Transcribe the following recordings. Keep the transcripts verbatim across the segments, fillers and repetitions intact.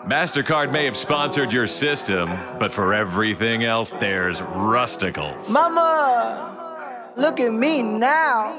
MasterCard may have sponsored your system, but for everything else, there's Rusticles. Mama, look at me now.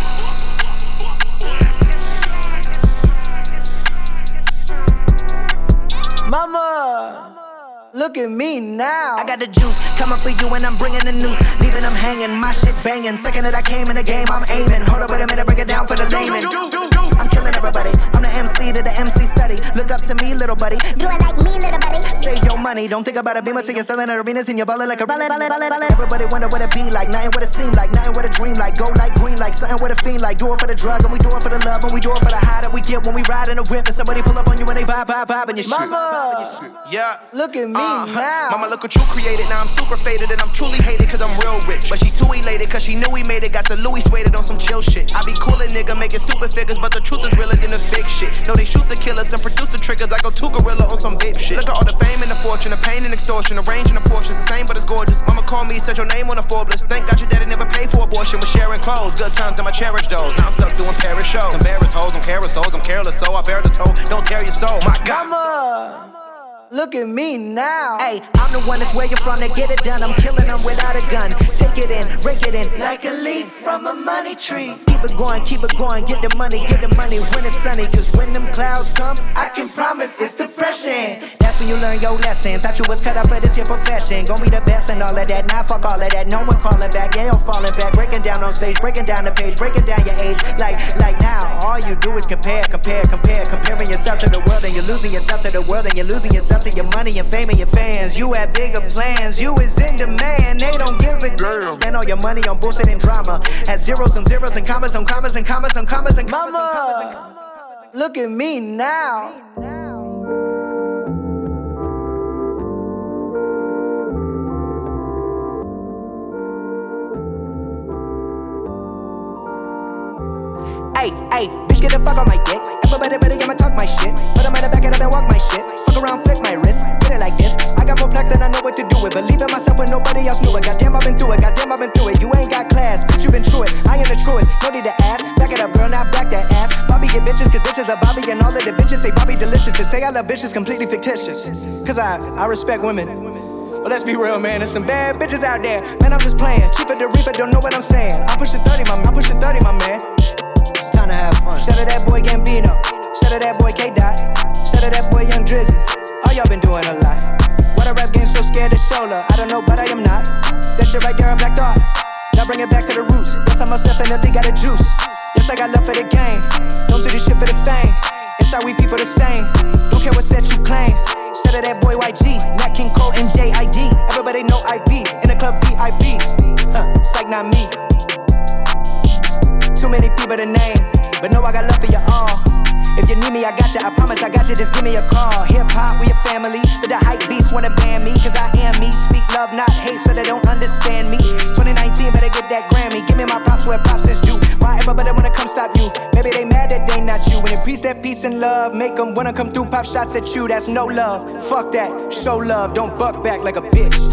Mama, look at me now. I got the juice coming for you and I'm bringing the news. Leaving them hanging, my shit banging. Second that I came in the game, I'm aiming. Hold up, wait a minute, break it down for the layman. I'm killing everybody. I'm the M C to the M C study. Look up to me, little buddy. Do it like me, little buddy. Save your money. Don't think about a beamer till you're selling arenas in your ballin' like a ballin', ballin', ballin', ballin'. Everybody wonder what it be like. Nothing what it seem like. Nothing what a dream like. Go like green like. Something what a fiend like. Do it for the drug and we do it for the love. And we do it for the high that we get when we ride in a whip. And somebody pull up on you when they vibe, vibe, vibe and your shit. Mama, yeah. Look at me uh, now. Mama, look what you created. Now I'm super faded and I'm truly hated cause I'm real rich. But she too elated cause she knew we made it. Got the Louis suede on some chill shit. I be coolin' nigga making stupid figures, but the truth is realer than the fake shit. No, they shoot the killers and produce the triggers. I go too gorilla on some vape shit. Look at all the fame and the fortune, the pain and extortion, the range and the portions. The same but it's gorgeous. Mama called me, said your name on the Forbes list. Thank God your daddy never paid for abortion. Was sharing clothes, good times and I cherish those. Now I'm stuck doing Paris shows. Embarrassed hoes, I'm carousels, I'm careless so I bear the toll. Don't tear your soul, my God. Mama, look at me now. Hey, I'm the one that's where you're from to get it done. I'm killing them without a gun. Take it in, break it in like a leaf from a money tree. Keep it going, keep it going, get the money, get the money when it's sunny. Cause when them clouds come, I can promise it's depression. That's when you learn your lesson. Thought you was cut out for this your profession. Gon' be the best and all of that. Now fuck all of that. No one calling back, yeah, you're falling back. Breaking down on stage, breaking down the page, breaking down your age. Like, like now, all you do is compare, compare, compare. Comparing yourself to the world and you're losing yourself to the world and you're losing yourself to your money and fame and your fans. You had bigger plans, you is in demand. They don't give a damn. Spend all your money on bullshit and drama. Had zeros and zeros and commas and commas and commas and commas and commas. Mama, look at me now. Hey, hey, bitch, get the fuck on my dick. Everybody better get my talk my shit. But I'm gonna back it up and walk my shit. Fuck around, flick my wrist. Get it like this. I got more plex and I know what to do with. Believe in myself when nobody else knew it. Goddamn, I've been through it. Goddamn, I've been through it. You ain't got class, bitch, you been through it. I am the truest. No need to ask. Back it up, girl, now back that ass. Bobby get bitches, cause bitches are Bobby. And all of the bitches say Bobby delicious. And say I love bitches completely fictitious. Cause I, I respect women. But let's be real, man, there's some bad bitches out there. Man, I'm just playing. Chief of the reaper, don't know what I'm saying. I'm pushing thirty, my man. I'm pushing thirty, my man. It's time to have fun. Shout out that boy Gambino. Shout out that boy K-Dot. Shout out that boy Young Drizzy. All y'all been doing a lot. Why the rap game so scared to show love? I don't know, but I am not. That shit right there, I'm Black Thought. Now bring it back to the roots. Yes, I most definitely got a juice. Yes, I got love for the game. Don't do this shit for the fame. It's how we people the same. Don't care what set you claim. Shout out that boy Y G. Nat King Cole and J I D. Everybody know I be in the club V I P. Huh, it's like not me. Too many people to name, but no, I got love for you all. If you need me, I got you, I promise I got you, just give me a call. Hip-hop, we a family, but the hype beasts wanna ban me. Cause I am me, speak love, not hate, so they don't understand me. twenty nineteen, better get that Grammy, give me my props where props is due. Why everybody wanna come stop you? Maybe they mad that they not you. When it preach that peace and love, make them wanna come through, pop shots at you, that's no love. Fuck that, show love, don't buck back like a bitch.